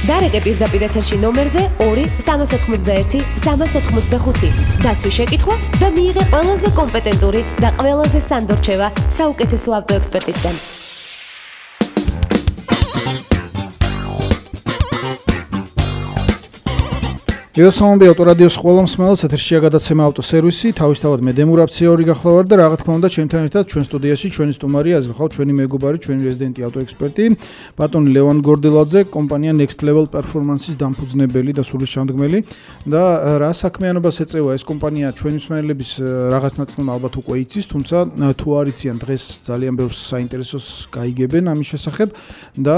დარეკე პირდაპირ ეთერში ნომერზე 2-381-385. დასვი შეკითხვა და მიიღე ყველაზე კომპეტენტური და ყველაზე სანდო რჩევა საუკეთესო ავტოექსპერტისგან. Ელსამობი ავტორადიოს ყველა მსმენელს ეთერშია გადაცემა ავტოსერვისი, თავისთავად მე დემურაფციური გახლავარ და რა თქმა უნდა ჩემთან ერთად ჩვენ სტუდიაში ჩვენი სტუმარი გახლავთ ჩვენი მეგობარი, ჩვენი რეზიდენტი ავტოექსპერტი, ბატონი ლევან გორდელაძე, კომპანია Next Level Performance-ის დამფუძნებელი და სულისჩამდგმელი და რა საქმიანობას ეწევა ეს კომპანია ჩვენი მსმენელების რაღაც ნაწილმა ალბათ უკვე იცის, თუმცა თუ არ იციან დღეს ძალიან ბევრ საინტერესოს გაიგებენ ამის შესახებ და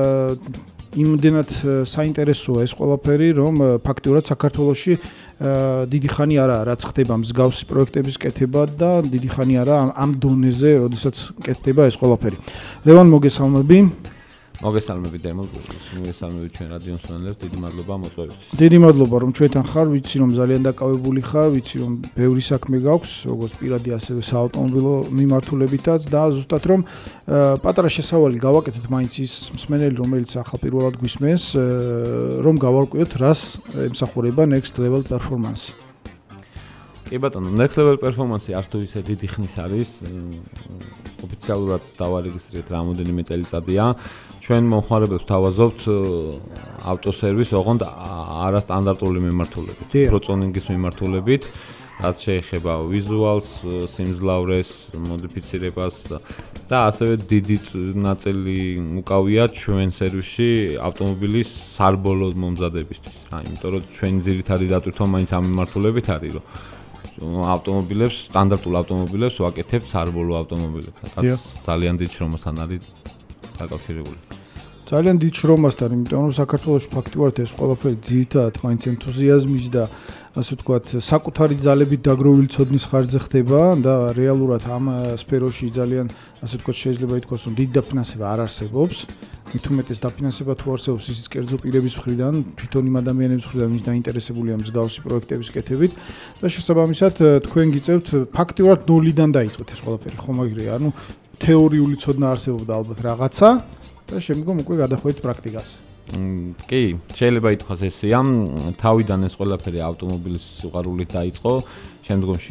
იმდენად საინტერესოა ეს ყველაფერი, რომ ფაქტიურად საქართველოში დიდი ხანი არაა, რაც ხდება მსგავსი პროექტების კეთება და დიდი ხანი არაა ამ დონეზე, როდესაც კეთდება ეს ყველაფერი. ლევან, მოგესალმები. მოგესალმებით დემო, მოგესალმებით ჩვენ რადიო მსმენელებს, დიდი მადლობა მოწვევისთვის. დიდი მადლობა რომ ჩვენთან ხარ, ვიცი რომ ძალიან დაკავებული ხარ, ვიცი რომ ბევრი საქმე გაქვს, როგორც პირადი ასევე საავტომობილო მიმართულებითაც და ზუსტად რომ პატარა შესავალი გავაკეთოთ მაინც ის მსმენელი, რომელიც ახალ პირველად გვისმენს, რომ გავარკვიოთ რას ემსახურება Next Level Performance. კი ბატონო, Next Level Performance არც თუ ისე დიდი ხნის არის, ოფიციალურად დავარეგისტრირეთ რამოდენიმე წელიწადია. ჩვენ მომხმარებელს ვთავაზობთ ავტოსერვის ოღონდ არასტანდარტული მიმართულებით, პროცონინგის მიმართულებით, რაც შეეხება ვიზუალს, სიმძლავრეს, მოდიფიცირებას და ასევე დიდი ნაწილი უკავია ჩვენ სერვისში ავტომობილის სარბოლო მომზადებისთვის. იმიტომ რომ ჩვენი ძირითადი დატვირთვა მაინც ამ მიმართულებით არის, რომ ავტომობილებს, სტანდარტულ ავტომობილებს ვაკეთებთ სარბოლო ავტომობილებს. ძალიან დიდ შრომასთან არის დაკავშირებული. ძალიან დიდ შრომასთან, იმიტომ რომ საქართველოში ფაქტიურად ეს ყველაფერი ძირითადად მაინც ენთუზიაზმის და ასე ვთქვათ, საკუთარი ძალებით დაგროვილი ცოდნის ხარჯზე ხდება და რეალურად ამ სფეროში ძალიან ასე ვთქვათ, შეიძლება ითქვას, რომ დიდი დაფინანსება არ არსებობს. მით უმეტეს დაფინანსება თუ არსებობს, ისიც კერძო პირების მხრიდან, თვითონ იმ ადამიანების მხრიდან, ვინც დაინტერესებულია მსგავსი პროექტების კეთებით და შესაბამისად თქვენ გიწევთ ფაქტიურად ნულიდან დაიწყეთ ეს ყველაფერი, ხომ აგრია? ანუ თეორიული ცოდნა არსებობდა ალბათ რაღაცა და შემდგომ უკვე გადახვედით პრაქტიკას. კი, შეიძლება ითქვას ესეა, თავიდან ეს ყველაფერი ავტომობილის სიყვარულით დაიწყო, შემდგომში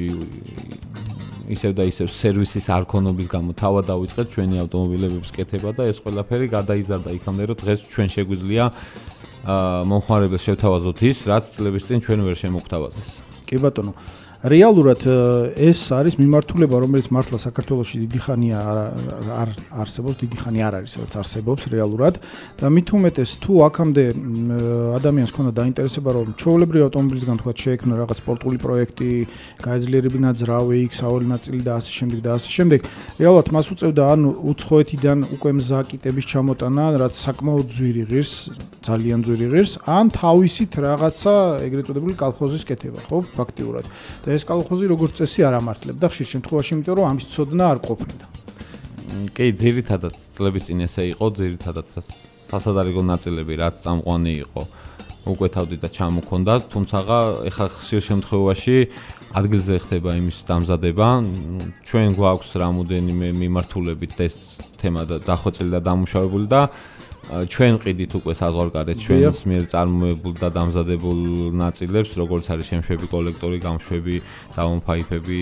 ისევ და ისევ სერვისის არქონობის გამო თავად დავიწყეთ ჩვენი ავტომობილების კეთება და ეს ყველაფერი გადაიზარდა იქამდე, რომ დღეს ჩვენ შეგვიძლია მომხმარებელს შევთავაზოთ ის, რაც წლების წინ ჩვენ ვერ შემოგთავაზეს. კი ბატონო. რეალურად ეს არის მიმართულება, რომელიც მართლა საქართველოში დიდი ხანია არ არსებობს, დიდი ხანი არ არის, რაც არსებობს რეალურად და მით უმეტეს თუ აქამდე ადამიანს ქონდა დაინტერესება, რომ ჩვეულებრივი ავტომობილისგან თქვა შეექმნა რაღაც სპორტული პროექტი, გაეძლიერებინა ძრავი, სავალი ნაწილი და ასე შემდეგ და ასე შემდეგ, რეალურად მას უწევდა ან უცხოეთიდან უკვე მზაკიტების ჩამოტანა, რაც საკმაოდ ძვირი ღირს, ძალიან ძვირი ღირს, ან თავისით რაღაცა ეგრეთ წოდებული კალხოზის კეთება, ხო, ფაქტიურად. და ეს კალხოზი როგორც წესი არ ამართლებდა ხშირ შემთხვევაში, იმიტომ რომ ამის ცოდნა არ ყოფნიდა. კი, ძირითადად წლების წინ ესე იყო, ძირითადად სათადარიგო ნაწილები, რაც წამყვანი იყო, უკვე თავდიდა ჩამოქონდა, თუმცა ეხლა ხშირ შემთხვევაში ადგილზე ხდება იმის დამზადება. ჩვენ გვაქვს რამოდენიმე მიმართულებით ეს თემა დახვეწილი და დამუშავებული და ჩვენ ყიდით უკვე საზღვარგარეთ ჩვენს მიერ წარმოებულ და დამზადებულ ნაწილებს, როგორც არის შემშვები კოლექტორი, გამშვები, დავონფაიფები,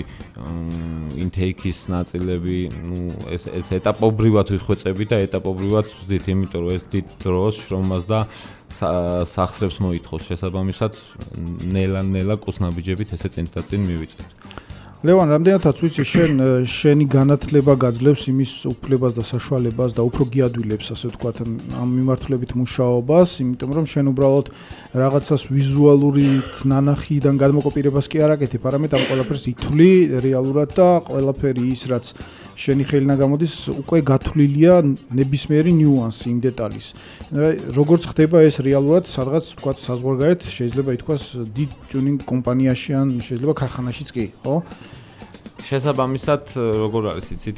ინტეიქის ნაწილები, ეს ეტაპობრივად ვიხვეწებით და ეტაპობრივად ვზდით, იმიტომ რომ ეს დიდ დროს შრომას და სახსრებს მოითხოვს. შესაბამისად, ნელა-ნელა კუსნაბიჯებით ესე წინ მივიწყეთ. ლევან, რამდენადაც ვიცი, შენი განათლება გაძლევს იმის უფლებას და საშუალებას და უფრო გიადვილებს, ასე ვთქვათ, ამ მიმართულებით მუშაობას, იმიტომ რომ შენ უბრალოდ რაღაცას ვიზუალური ნანახიდან გადმოკოპირებას კი არ აკეთებ, არამედ ამ ყველაფერს ითვლი რეალურად და ყველაფერი ის, რაც შენი ხელიდან გამოდის, უკვე გათვლილია ნებისმიერი ნიუანსი იმ დეტალის. როგორც ხდება ეს რეალურად, სადღაც ვთქვათ, საზღვარგარეთ შეიძლება ითქვას დიდ ტიუნინგ კომპანიაში ან შეიძლება ქარხანაშიც კი, ხო? შესაბამისად, როგორ არის იცით,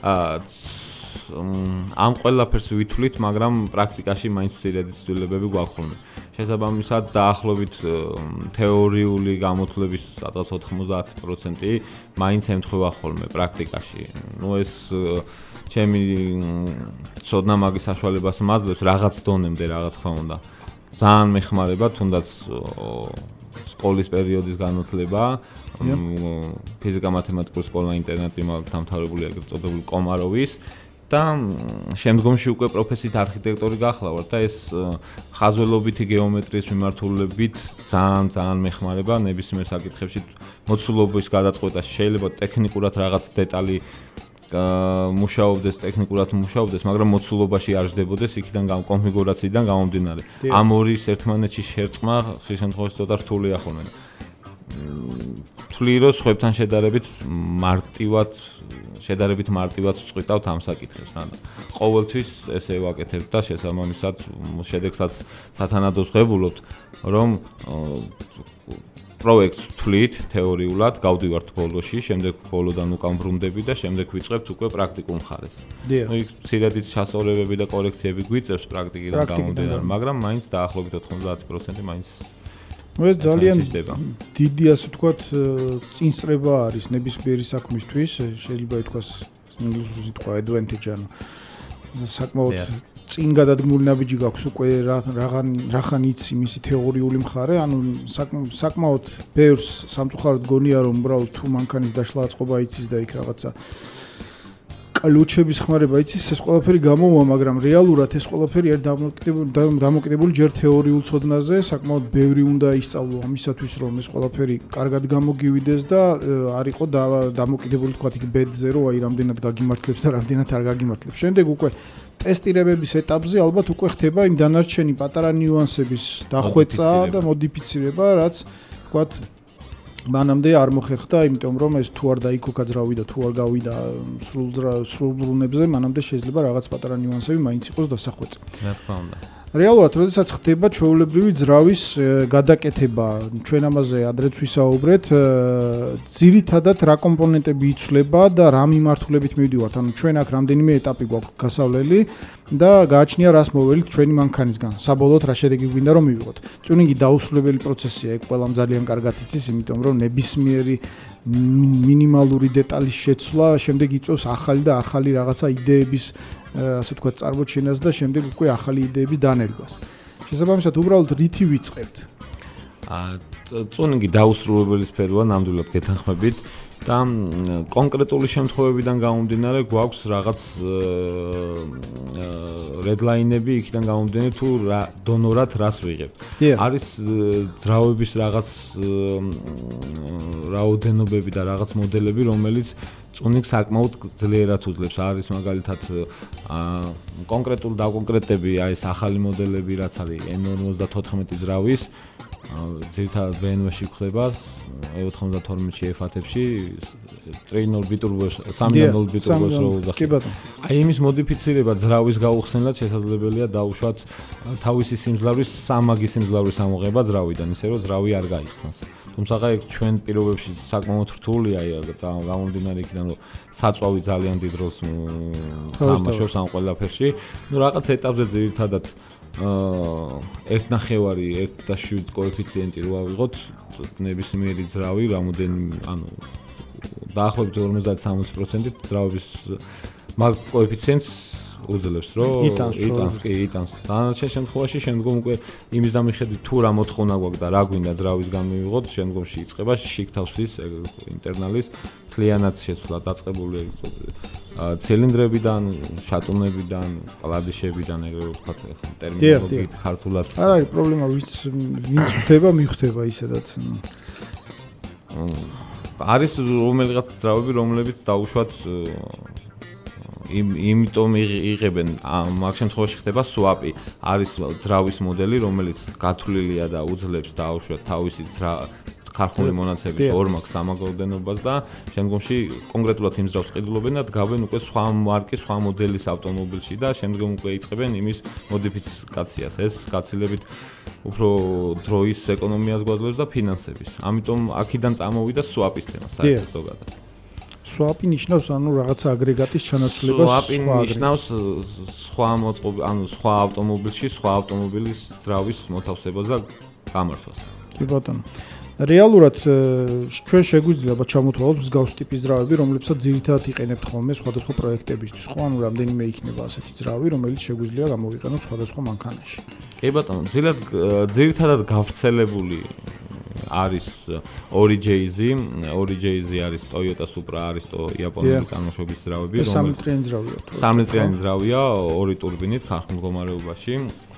ამ ყველაფერს ვითვლით, მაგრამ პრაქტიკაში მაინც მცირედი ცვლილებები გვაქვს ხოლმე. შესაბამისად, დაახლოებით თეორიული გამოთვლების სადღაც 90% მაინც ემთხვევა ხოლმე პრაქტიკაში. ნუ ეს ჩემი ცოდნა მაგის საშუალებას მაძლევს რაღაც დონემდე, რა თქმა უნდა. ძალიან მეხმარება თუნდაც სკოლის პერიოდის განათლება ფიზიკა-მათემატიკური სკოლა ინტერნეტი დამთავრებული ეგრეთ წოდებული კომაროვის და შემდგომში უკვე პროფესიით არქიტექტორი გახლავართ და ეს ხაზველობითი გეომეტრიის მიმართულებით ძალიან მეხმარება ნებისმიერ საკითხებში მოცულობის გადაწყვეტაში შეიძლება ტექნიკურად რაღაც დეტალი ტექნიკურად მუშაობდეს, მაგრამ მოცულობაში არ ჯდებოდეს იქიდან კონფიგურაციიდან გამომდინარე. ამორის ერთმანეთში შერწყმა ხშირ შემთხვევაში ცოტა რთულია ხოლმე. თვლი რომ სხვებთან შედარებით მარტივად წყვიტავთ ამ საკითხებს. ყოველთვის ესე ვაკეთებ და შესაბამისად შედეგსაც სათანადოს ვღებულობთ, რომ პროექტს თვლით თეორიულად გავდივართ ბოლოში, შემდეგ ბოლოდან უკან ბრუნდები და შემდეგ ვიწყებთ უკვე პრაქტიკულ მხარეს. იქ მცირედი ჩასწორებები და კორექციები გვიწევს პრაქტიკიდან გამომდინარე, მაგრამ მაინც დაახლოებით 90% მაინც ეს ძალიან დიდი ასე ვთქვათ წინსწრება არის ნებისმიერი საქმისთვის, შეიძლება ითქვას ინგლისური სიტყვა advantage, ანუ საკმაოდ წინ გადადგმული ნაბიჯი გაქვს უკვე რაღან იცი მისი თეორიული მხარე, ანუ საკმაოდ ბევრს სამწუხაროდ გონია რომ უბრალოდ თუ მანქანის დაშლა აწყობა იცის და იქ რაღაცა კლუჩების ხმარება იცის, ეს ყველაფერი გამოვა, მაგრამ რეალურად ეს ყველაფერი არ დამოკიდებული ჯერ თეორიულ ცოდნაზე, საკმაოდ ბევრი უნდა ისწავლო ამისათვის რომ ეს ყველაფერი კარგად გამოგივიდეს და არ იყო დამოკიდებული თქვა იქ ბედზე რომ აი რამდენად გაგიმართლებს და რამდენად არ გაგიმართლებს. შემდეგ უკვე ტესტირებების ეტაპზე ალბათ უკვე ხდება იმ დანარჩენი პატარა ნიუანსების დახვეწა და მოდიფიცირება, რაც თქვათ მანამდე არ მოხერხდა, იმიტომ რომ ეს თუ არ დაიქოქა ძრავი და თუ არ გავიდა სრულ ბრუნებზე, მანამდე შეიძლება რაღაც პატარა ნიუანსები მაინც იყოს დასახვეწი. რა თქმა უნდა. რეალურად, როდესაც ხდება ჩვეულებრივი ძრავის გადაკეთება, ჩვენ ამაზე ადრეც ვისაუბრეთ, ძირითადად რა კომპონენტები იცვლება და რა მიმართულებით მივდივართ. ანუ ჩვენ აქ რამდენიმე ეტაპი გვაქვს გასავლელი და გააჩნია რას მოველით ჩვენი მანქანისგან. საბოლოოდ რა შედეგი გვინდა რომ მივიღოთ. ტიუნინგი დაუსრულებელი პროცესია, ეგ ყველამ ძალიან კარგად იცის, იმიტომ რომ ნებისმიერი მინიმალური დეტალის შეცვლა შემდეგ იწვევს ახალი და ახალი რაღაცა იდეების ასე ვთქვათ წარმოჩენას და შემდეგ უკვე ახალი იდეების დანერგვას. შესაბამისად უბრალოდ რითი ვიწყებთ? ტიუნინგი დაუსრულებელი სფეროა, ნამდვილად გეთანხმებით და კონკრეტული შემთხვევებიდან გამომდინარე გვაქვს რაღაც რედლაინები იქიდან გამომდინარე თუ რა დონორად რას ვიღებთ. არის ძრავების რაღაც რაოდენობები და რაღაც მოდელები, რომელიც ტიუნინგს საკმაოდ ძლიერად უძლებს. არის მაგალითად კონკრეტულ დაკონკრეტები, აი ეს ახალი მოდელები, რაც არის N54 ძრავის, ძირითადად BMW-ში გვხდება, E92-ში, F-ში, 3.0 ბიტურბოს, 3.0 ბიტურბოს რო უძახით. აი იმის მოდიფიცირება ძრავის გაუხსნელად შესაძლებელია დაუშვათ თავისი სიმძლავრის სამაგი სიმძლავრის ამოღება ძრავიდან, ისე რომ ძრავი არ გაიხსნას. თუმცა ეგ ჩვენ პირობებში საკმაოდ რთულია და გამომდინარე იქიდან რომ საწვავი ძალიან დიდ როლს თამაშობს ამ ყველაფერში. ნუ რაღაც ეტაპზე ძირითადად 1.5 1.7 კოეფიციენტი რო ავიღოთ ნებისმიერი ძრავი რამოდენიმე ანუ დაახლოებით 50-60% ძრავების მაგ კოეფიციენტს უძლებს რომ იტანს. დანარჩენ შემთხვევაში შემდგომ უკვე იმის დამიხედვით თუ რა მოთხოვნა გვაქვს და რა გვინდა ძრავის გამივიღოთ, შემდგომში იწყება შიგთავსის ინტერნალის მთლიანად შეცვლა დაწყებული ცილინდრებიდან, შატუნებიდან, კლადიშებიდან, ეგრე ვთქვათ, ტერმინოლოგიით ქართულად. არ არის პრობლემა, ვინც ხდება, მიხვდება ისედაც. არის რომელიღაც ძრავები, რომლებიც დაუშვათ იმიტომ იღებენ მაგ შემთხვევაში ხდება swap-ი. არის ძრავის მოდელი, რომელიც გათვლილია და უძლებს დაუშვათ თავისი ქართული მონაცემების 2-3 რაოდენობას და შემდგომში კონკრეტულად იმ ძრავს ყიდულობენ და დგავენ უკვე სხვა მარკის, სხვა მოდელის ავტომობილში და შემდგომ უკვე იწყებენ იმის მოდიფიკაციას. ეს გაცილებით უფრო დროის ეკონომიას გვაძლევს და ფინანსების. ამიტომ აქედან წამოვიდა swap-ის თემა საერთოდ. swap-ი ნიშნავს ანუ რაღაცა აგრეგატის ჩანაცვლებას. swap-ი ნიშნავს სხვა ავტომობილში სხვა ავტომობილის ძრავის მოთავსებას და გამართვას. კი ბატონო. რეალურად ჩვენ შეგვიძლია ჩამოთვალოთ მსგავს ტიპის ძრავები, რომლებსაც ძირითადად იყენებთ ხოლმე სხვადასხვა პროექტებისთვის. ხო, ანუ რამდენიმე იქნება ასეთი ძრავი, რომელიც შეგვიძლია გამოვიყენოთ სხვადასხვა მანქანაში. კი ბატონო, ძირითადად გავრცელებული არის 2J-ი არის Toyota Supra, არის იაპონური წარმოშობის ძრავები, რომელიც 3 ლიტრიანი ძრავია. 3 ლიტრიანი ძრავია, 2 ტურბინით ხარხმ მდგომარეობაში.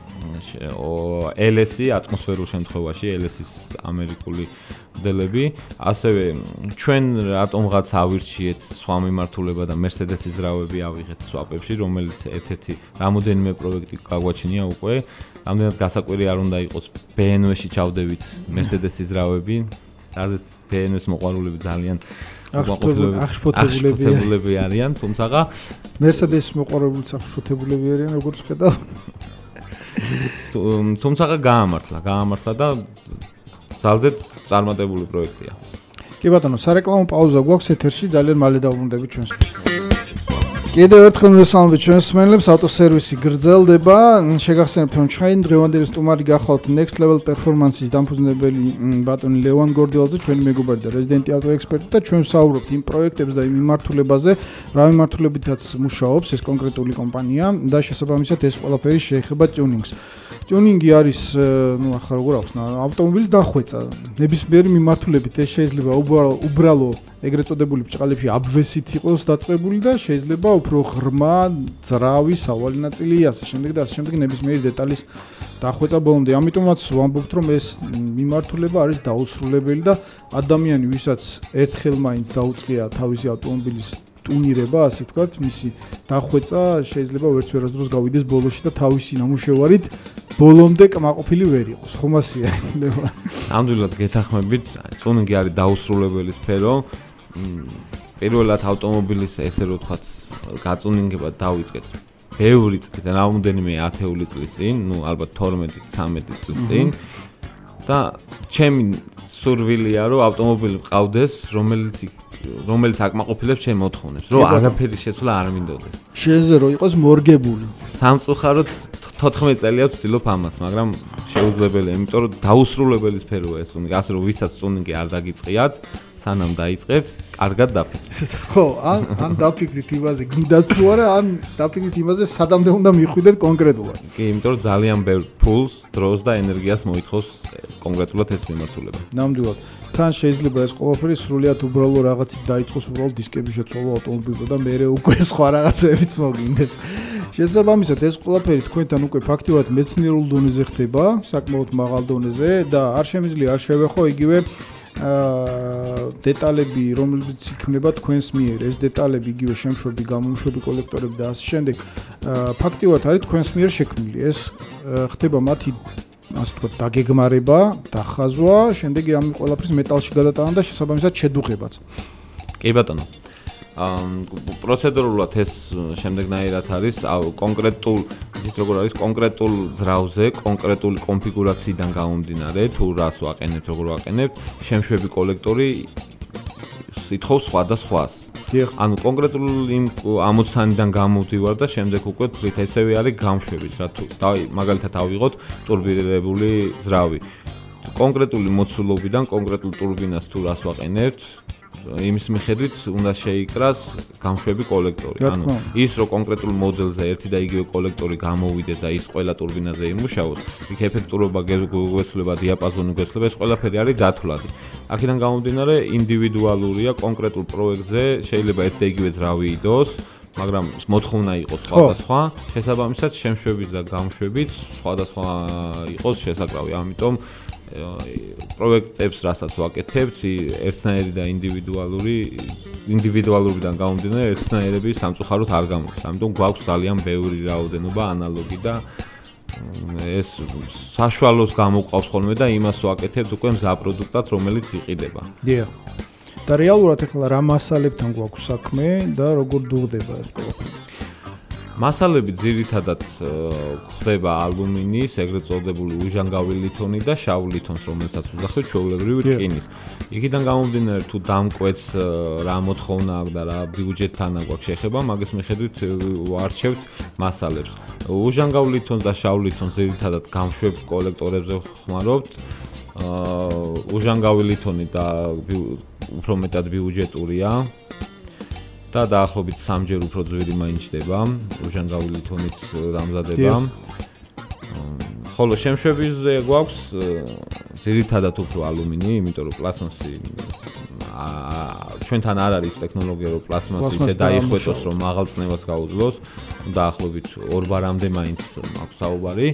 LS-ი ატმოსფერულ შემთხვევაში, LS-ის ამერიკული მოდელები, ასევე ჩვენ რატომღაც ავირჩიეთ სხვა მიმართულება და Mercedes-ის ძრავები ავიღეთ swap-ებში, რომელიც ერთ-ერთი რამოდენიმე პროექტი გაგვაჩნია უკვე. რამდენად გასაკვირი არ უნდა იყოს BMW-ში ჩავდებით Mercedes-ის ძრავები, რაზეც BMW-ის მოყვარულები ძალიან აღშფოთებულები არიან, თუმცა Mercedes-ის მოყვარულებიც აღშფოთებულები არიან, როგორც ხედავ. თუმცა გაამართლა და ძალზედ წარმატებული პროექტია. კი ბატონო, სარეკლამო პაუზა გვაქვს ეთერში, ძალიან მალე დავბრუნდებით ჩვენს. კიდევ ერთხელ მივესალმებით ჩვენს მსმენელებს, ავტოსერვისი გრძელდება. შეგახსენებთ, რომ ჩვენ დღევანდელი სტუმარი გახლავთ Next Level Performance-ის დამფუძნებელი ბატონი ლევან გორდილაძე, ჩვენი მეგობარი და რეზიდენტი ავტო ექსპერტი და ჩვენ ვსაუბრობთ იმ პროექტებზე და იმ მიმართულებაზე, რა მიმართულებითაც მუშაობს ეს კონკრეტული კომპანია და შესაბამისად ეს ყველაფერი შეეხება ტიუნინგს. ტიუნინგი არის, ახლა როგორ აქვს, ავტომობილის დახვეწა. ნებისმიერი მიმართულებით ეს შეიძლება უბრალო ეგრეთ წოდებული ბჭყალებში აბვესით იყოს დაწყებული და შეიძლება უფრო ღრმა, ძრავი, სავალი ნაწილი ასე შემდეგ და ასე შემდეგ ნებისმიერი დეტალის დახვეწა ბოლომდე. ამიტომაც ვამბობთ, რომ ეს მიმართულება არის დაუსრულებელი და ადამიანი, ვისაც ერთხელ მაინც დაუწყია თავისი ავტომობილის ტუნირება, ასე ვთქვათ, მისი დახვეწა შეიძლება ვერასდროს გავიდეს ბოლოში და თავისი ნამუშევარით ბოლომდე კმაყოფილი ვერ იყოს. ხომ ასეა? ნამდვილად გეთანხმებით, ტუნინგი არის დაუსრულებელი სფერო. პირველად ავტომობილის ესე რომ ვთქვათ, გაწუნინგება დავიწყეთ ბევრი წლის, რამოდენიმე ათეული წლის წინ, ალბათ 12-13 წლის წინ და ჩემი სურვილია რომ ავტომობილი მყავდეს, რომელიც აკმაყოფილებს ჩემ მოთხოვნებს, რომ არაფერი შეცვლა არ მინდოდეს. შეეზე რომ იყოს მორგებული. სამწუხაროდ 14 წელია ვცდილობ ამას, მაგრამ შეუძლებელია, იმიტომ რომ დაუსრულებელი სფეროა ეს ტუნინგი, ასე რომ ვისაც ტუნინგი არ დაგიწყიათ, სანამ დაიწყებთ, კარგად დაფიქრდით. ხო, ან დაფიქრდით იმაზე, გინდათ თუ არა, ან დაფიქრდით იმაზე, სადამდე უნდა მიხვიდეთ კონკრეტულად. კი, იმიტომ რომ ძალიან ბევრ ფულს, დროს და ენერგიას მოითხოვს კონკრეტულად ეს მიმართულება. ნამდვილად. თან შეიძლება ეს ყველაფერი სრულიად უბრალო რაღაცით დაიწყოს, უბრალოდ დისკები შეცვალო ავტომობილზე და მერე უკვე სხვა რაღაცებიც მოგინდეს. შესაბამისად, ეს ყველაფერი თქვენთან უკვე ფაქტიურად მეცნიერულ დონეზე ხდება, საკმაოდ მაღალ დონეზე და არ შემიძლია არ შევეხო იგივე დეტალები, რომლებიც იქნება თქვენს მიერ, ეს დეტალები იგივე შემშვები, გამომშვები კოლექტორები და ასე შემდეგ, ფაქტიურად არის თქვენს მიერ შექმნილი. ეს ხდება მათი ასე ვთქვათ, დაგეგმარება, დახაზვა, შემდეგ ამ ყველაფრის მეტალში გადატანა და შესაბამისად შედუღებაც. კი ბატონო. პროცედურულად ეს შემდეგნაირად არის, კონკრეტულ, იცით როგორ არის, კონკრეტულ ძრავზე, კონკრეტული კონფიგურაციიდან გამომდინარე, თუ რას ვაყენებთ, როგორ ვაყენებთ, შემშვები კოლექტორი ითხოვს სხვადასხვას. ანუ კონკრეტულ იმ ამოცანიდან გამოვდივარ და შემდეგ უკვე თვლით ესევე არის გამშვებით, რა თუ მაგალითად ავიღოთ ტურბირებული ძრავი. კონკრეტული მოცულობიდან კონკრეტულ ტურბინას თუ რას ვაყენებთ, იმის მიხედვით უნდა შეიკრას გამშვები კოლექტორი. ანუ ის რომ კონკრეტულ მოდელზე ერთი და იგივე კოლექტორი გამოვიდეს და ის ყველა ტურბინაზე იმუშაოს, იქ ეფექტურობა გვეცვლება, დიაპაზონი გვეცვლება, ეს ყველაფერი არის დათვლადი. აქედან გამომდინარე, ინდივიდუალურია კონკრეტულ პროექტზე, შეიძლება ერთი და იგივე ძრავი იდოს, მაგრამ მოთხოვნა იყოს სხვადასხვა, შესაბამისად შემშვებით და გამშვებით სხვადასხვა იყოს შესაკრავი. ამიტომ პროექტებს, რასაც ვაკეთებთ, ერთნაირი და ინდივიდუალურიდან გამომდინარე, ერთნაირები სამწუხაროდ არ გამოდის. ამიტომ გვაქვს ძალიან ბევრი რაოდენობა ანალოგი და ეს საშუალოს გამოყავს ხოლმე და იმას ვაკეთებთ უკვე მზა პროდუქტად, რომელიც იყიდება. დიახ. და რეალურად ახლა რა მასალებთან გვაქვს საქმე და როგორ დუღდება ეს ყველაფერი? მასალები ძირითადად ხდება ალუმინის, ეგრეთ წოდებული უჟანგავი ლითონი და შავ ლითონს, რომელსაც უძახით ჩვეულებრივი რკინის. იქიდან გამომდინარე, თუ დამკვეთს რა მოთხოვნა აქვს და რა ბიუჯეტთან აქვს შეხება, მაგის მიხედვით ვარჩევთ მასალებს. უჟანგავ ლითონს და შავ ლითონს ძირითადად გამშვებ კოლექტორებზე ხმარობთ. უჟანგავი ლითონი და უფრო მეტად ბიუჯეტურია და დაახლოებით 3-ჯერ უფრო ძვირი მაინჩდება უჟანგავი ლითონით დამზადება. ხოლო შემშვებაზე გვაქვს ძირითადად უფრო ალუმინი, იმიტომ რომ პლასმასი ჩვენთან არ არის ტექნოლოგია, რომ პლასმასი ისე დაიხვეწოს, რომ მაღალ წნევას გაუძლოს. დაახლოებით 2 ბარამდე მაინც აქვს საუბარი.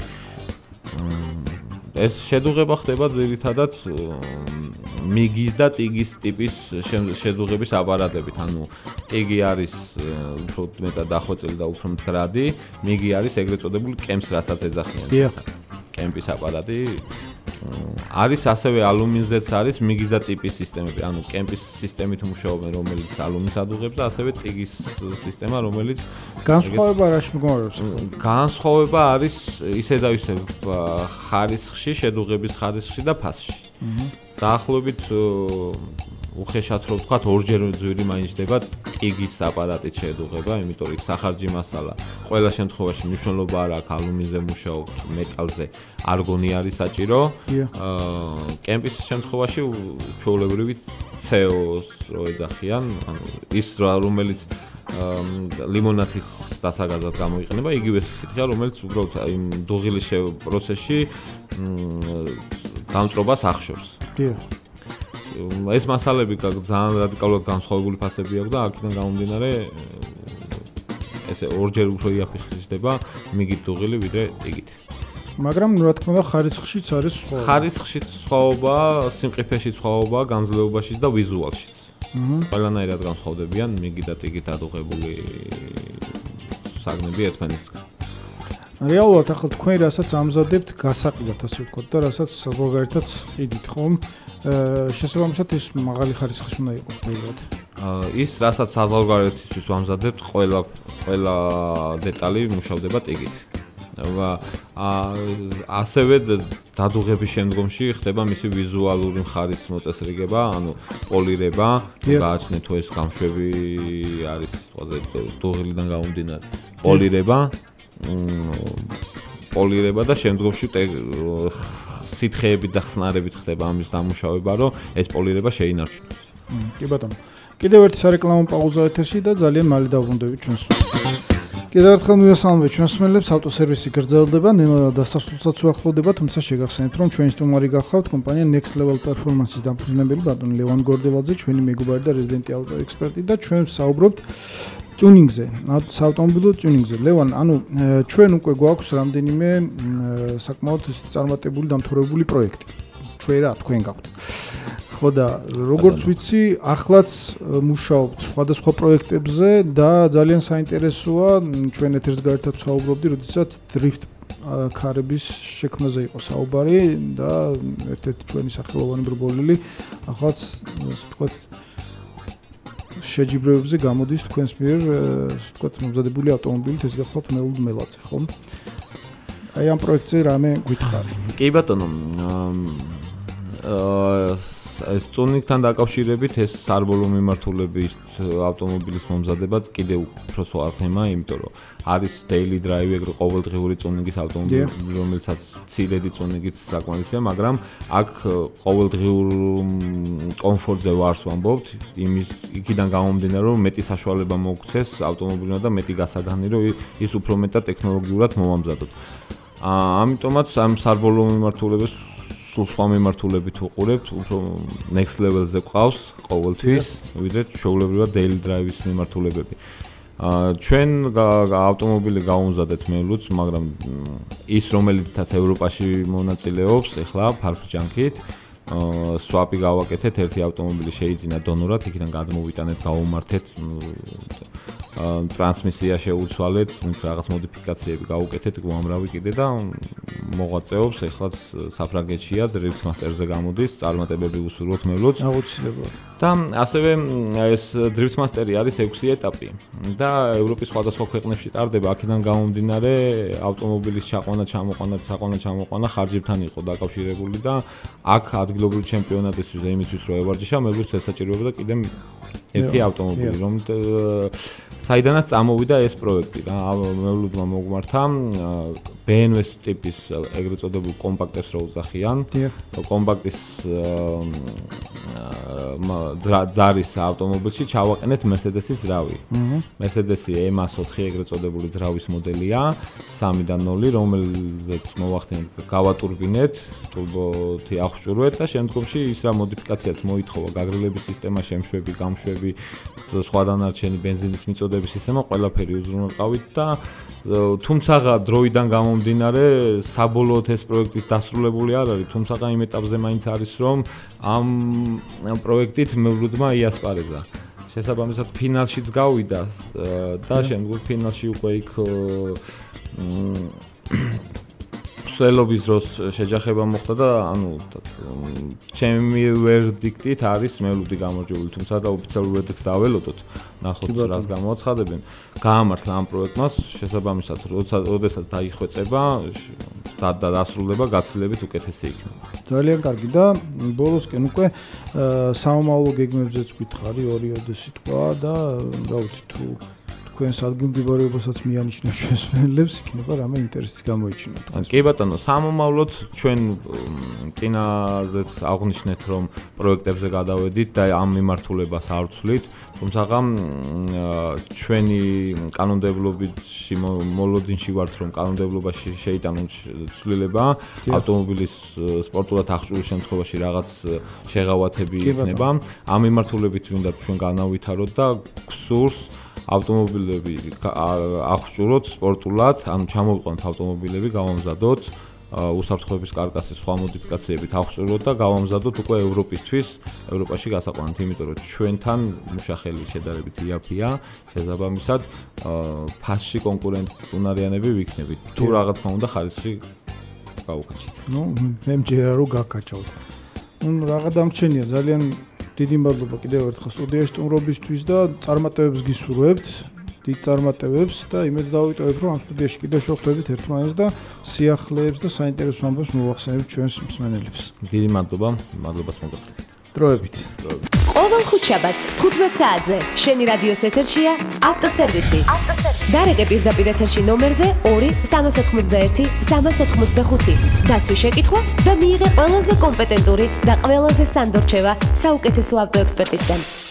ეს შედუღება ხდება ძირითადად მიგის და ტიგის ტიპის შედუღების აპარატებით. ანუ ტიგი არის უფრო მეტად დახვეწილი და უფრო მდგრადი, მიგი არის ეგრეთ წოდებული კემპს, რასაც ეძახიან. კემპის აპარატი არის ასევე ალუმინზეც არის მიგის და ტიპის სისტემები. ანუ კემპის სისტემით მუშაობენ, რომელიც ალუმინს ადუღებს და ასევე ტიგის სისტემა, რომელიც განსხვავება რაში მდგომარეობს? განსხვავება არის ისე და ისე ხარისხში, შედუღების ხარისხში და ფასში. დაახლოებით უხეშად რო ვთქვათ, 2-ჯერ ძვირი მაინჩდება ტიგის აპარატით შედუღება, იმიტომ რომ სახარჯი მასალა ყველა შემთხვევაში მნიშვნელობა არ აქვს ალუმინზე მუშაობთ, მეტალზე არგონი არის საჭირო. კემპის შემთხვევაში ჩვეულებრივი CO-ს რო ეძახიან, ანუ ის რომელიც ლიმონათის დასაგაზად გამოიყენება, იგივე სითხეა, რომელიც უბრალოდ იმ დუღილის პროცესში დამწრობას ახშობს. ეს მასალები ძალიან რადიკალურად განსხვავებული ფასები აქვს და აქედან გამომდინარე ესე 2-ჯერ უფრო იაფიხიზდება მიგით დუღილი ვიდრე ტიგით. მაგრამ რა თქმა უნდა ხარისხშიც არის სხვაობა. ხარისხშიც სხვაობა, სიმყიფეშიც სხვაობა, გამძლეობაშიც და ვიზუალშიც. ყველანაირად განსხვავდებიან მიგი და ტიგით ადუღებული საგნები ერთმანეთისგან. რეალურად ახლა თქვენ რასაც ამზადებთ გასაყიდად ასე ვთქვათ და რასაც საზღვარგარეთაც ყიდით ხომ? შესაბამისად ის მაღალი ხარისხის უნდა იყოს პირველად. ის რასაც საზღვარგარეთისთვის ვამზადებთ, ყველა დეტალი მუშავდება ტიგით. ასევე დადუღების შემდგომში ხდება მისი ვიზუალური მხარის მოწესრიგება, ანუ პოლირება, გააჩნიათ თუ ეს გამშვები არის დუღილიდან გამომდინარე. პოლირება და შემდგომში სითხეებით და ხსნარებით ხდება ამის დამუშავება, რომ ეს პოლირება შეინარჩუნოს. კი ბატონო. კიდევ ერთი სარეკლამო პაუზა ეთერში და ძალიან მალე დავბრუნდებით ჩვენს სტუდიაში. კიდევ ერთხელ მივესალმებით ჩვენს მსმენელებს, ავტოსერვისი გრძელდება, ნელა დასასრულსაც უახლოვდება, თუმცა შეგახსენებთ, რომ ჩვენი სტუმარი გახლავთ კომპანია Next Level Performance-ის დამფუძნებელი ბატონი ლევან გორდელაძე, ჩვენი მეგობარი და რეზიდენტი ავტო ექსპერტი და ჩვენ ვსაუბრობთ ტიუნინგზე, საავტომობილო ტიუნინგზე. ლევან, ანუ ჩვენ უკვე გვაქვს რამდენიმე საკმაოდ წარმატებული დამთავრებული პროექტი. თქვენ გაქვთ. ხო და როგორც ვიცი, ახლაც მუშაობთ სხვადასხვა პროექტებზე და ძალიან საინტერესოა, ჩვენ ეთერს გარეთაც ვსაუბრობდი, როდესაც დრიფტ ქარების შექმნაზე იყო საუბარი და ერთ-ერთი ჩვენი სახელოვანი ბრბოლელი ახლაც ასე ვთქვათ შეჯიბრებებზე გამოდის თქვენს მიერ, ასე ვთქვათ, მომზადებული ავტომობილით, ეს გახლავთ მეულდ მელაძე, ხო? აი ამ პროექტზე რამე გითხარი? კი ბატონო, ეს წუნიკთან დაკავშირებით ეს სარბოლო მიმართულების ავტომობილის მომზადებაც კიდევ უფრო სხვა თემა, იმიტომ რომ არის daily drive ეგრე ყოველდღიური წუნიკის ავტომობილი, რომელსაც ცირედი წუნიკიც საკმარისია, მაგრამ აქ ყოველდღიურ კომფორტზე ვარს ვამბობთ, იქიდან გამომდინარე, რომ მეტი საშუალება მოგცეს ავტომობილმა და მეტი გასაგანი, რომ ის უფრო მეტად ტექნოლოგიურად მომამზადოთ. ამიტომაც ამ სარბოლო მიმართულებას სულ სხვა მიმართულებით ვუყურებთ, უფრო next level-ზე ყავს ყოველთვის, ვიდრე ჩვეულებრივად daily drive-ის მიმართულებები. ჩვენ ავტომობილი გავუმზადეთ მეულუც, მაგრამ ის რომელიცაც ევროპაში მონაწილეობს, ეხლა ფარფლ-ჯანკით, სვაპი გავაკეთეთ, ერთი ავტომობილი შეიძინა დონორად, იქიდან გადმოვიტანეთ, გავუმართეთ, ტრანსმისია შეუცვალეთ, რაღაც მოდიფიკაციები გავუკეთეთ, უამრავი კიდე და მოღვაწეობს, ეხლაც საფრანგეთშია, დრიფტ მასტერზე გამოდის, წარმატებები უსურვოთ მეულუც. აუცილებლად. და ასევე ეს Drift Master-ი არის 6 ეტაპი და ევროპის სხვადასხვა ქვეყნებში ტარდება. აქედან გამომდინარე ავტომობილის ჩაყვანა ხარჯებთან იყო დაკავშირებული და აქ ადგილობრივი ჩემპიონატისთვის იმისთვის რომ ევარჯიშა, მეუბნებს ესაჭიროებოდა კიდე ერთი ავტომობილი, საიდანაც წამოვიდა ეს პროექტი რა. მეუბნებმა მოგმართა BMW-ს ტიპის ეგრეთ წოდებულ კომპაქტებს რო უძახიან. კომპაქტის ძარის ავტომობილში ჩავაყენეთ Mercedes-ის ძრავი. Mercedes-ი EMAS 4 ეგრეთ წოდებული ძრავის მოდელია 3-0, რომელზეც მოვახდინეთ, გავატურბინეთ, ტურბოთი აღჭურვეთ და შემდგომში ის რა მოდიფიკაციაც მოითხოვა, გაგრილების სისტემა, შემშვები, გამშვები, სხვა დანარჩენი ბენზინის მიწოდების სისტემა, ყველაფერი უზრუნველყავით და თუმცა დროიდან გამომდინარე საბოლოოდ ეს პროექტი დასრულებული არ არის, თუმცა იმ ეტაპზე მაინც არის რომ ამ პროექტით მეურვედმა იასპარეზა. შესაბამისად ფინალშიც გავიდა და შემდგომ ფინალში უკვე იქ სველობის დროს შეჯახება მოხდა და ანუ ჩემი ვერდიქტით არის მელოდი გამარჯვებული, თუმცა და ოფიციალურ ვერდიქტს დაველოდოთ, ნახოთ რას გამოაცხადებენ. გაამართლა ამ პროექტმა შესაბამისად, როდესაც დაიხვეწება და დასრულება გაცილებით უკეთესი იქნება. ძალიან კარგი და ბოლოსკენ უკვე სამომავლო გეგმებზეც გითხარი ორი სიტყვა და რა ვიცი თუ თქვენს ადგილმდებარეობასაც მიანიშნებს ჩვენს მელებს, იქნება რამე ინტერესიც გამოიჩინოთ. კი ბატონო, სამომავლოდ ჩვენ წინაზეც აღნიშნეთ რომ პროექტებზე გადავედით და ამ მიმართულებას არ ვცვლით, თუმცა ჩვენი კანონმდებლობაში მოლოდინში ვართ რომ კანონმდებლობაში შეიტანოს ცვლილება ავტომობილის სპორტულად აღჭურვის შემთხვევაში რაღაც შეღავათები იქნება. ამ მიმართულებით მინდა ჩვენ განავითაროთ და გსურს ავტომობილები აღჭუროთ სპორტულად, ანუ ჩამოვიყვანოთ ავტომობილები, გავამზადოთ უსაფრთხოების კარკასის სხვა მოდიფიკაციებით აღჭუროთ და გავამზადოთ უკვე ევროპისთვის, ევროპაში გასაყვანად, იმიტომ რომ ჩვენთან მუშახელი შედარებით იაფია, შესაბამისად ფასში კონკურენტუნარიანები ვიქნებით. თუ რა თქმა უნდა ხარისხი გავუკაჩით. მე მჯერა რომ გაკაჩავთ. რაღაც დამრჩენია ძალიან დიდი მადლობა კიდევ ერთხელ სტუდიაში სტუმრობისთვის და წარმატებებს გისურვებთ, დიდ წარმატებებს და იმედს დავიტოვებ რომ ამ სტუდიაში კიდევ შევხვდებით ერთმანეთს და სიახლეებს და საინტერესო ამბებს მოვახსენებთ ჩვენს მსმენელებს. დიდი მადლობა, მადლობას მოგაცნით. დროებით. ყოველ ხუთშაბათს 15 საათზე შენი რადიოს ეთერშია ავტოსერვისი. დარეკე პირდაპირ ეთერში ნომერზე 2 391 385. დასვი შეკითხვა და მიიღე ყველაზე კომპეტენტური და ყველაზე სანდორჩევა საუკეთესო ავტოექსპერტისგან.